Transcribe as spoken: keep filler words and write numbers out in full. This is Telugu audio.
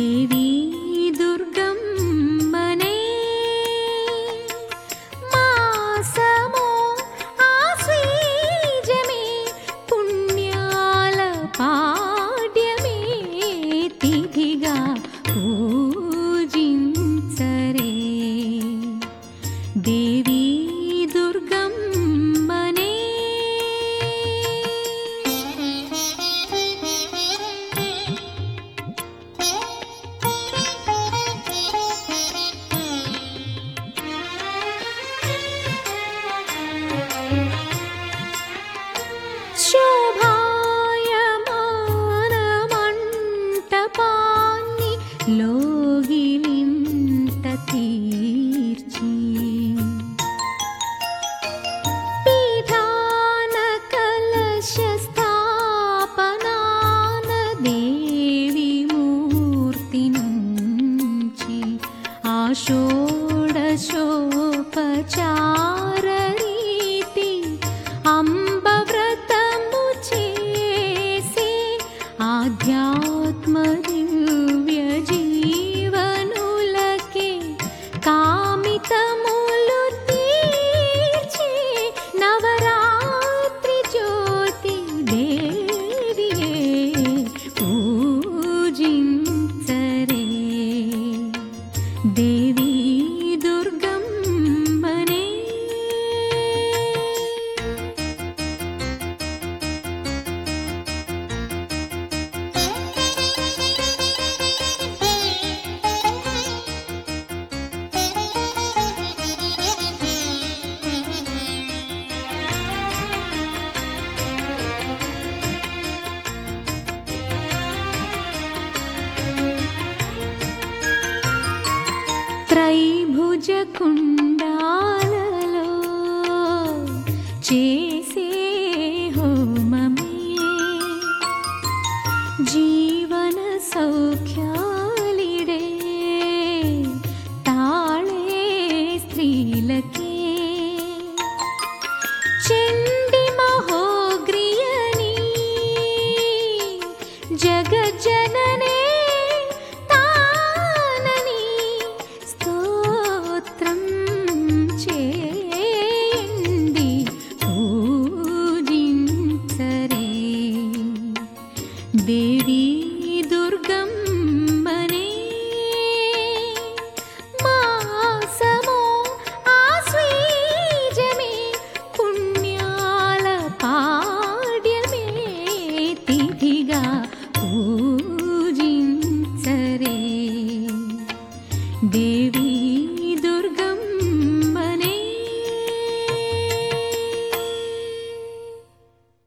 దేవీ దుర్గమ్మనే మాసమో ఆశ్వీజమే పుణ్యాల పాడ్యమే తిథిగా పూజించరే దేవీ దుర్గమ్మనే శోభాయమానమంటపాన్ని లోగిలింత తీర్చి పీఠాన కలశ స్థాపనాన దేవి మూర్తి నుంచి ఆ షోడశోపచార రీతి అంబ వ్రతము చేసే ఆధ్యాత్మ దివ్య జీవనులకే కామితములు తీర్చే నవరాత్రి జ్యోతి దేవియే పూజించరే దేవీ దుర్గమ్మనే త్రైభుజ కుండాలలో చేసే హోమమే జీవన సౌఖ్యాలిడే తాళే స్త్రీలకే చండి మహోగ్రియని జగజ్జననే తానని స్తోత్రం చేయండి పూజించరే దేవీ దుర్గమ్మనే మాసమో ఆశ్వీజమే పుణ్యాల పాడ్యమే తిథిగా పూజించరే దేవి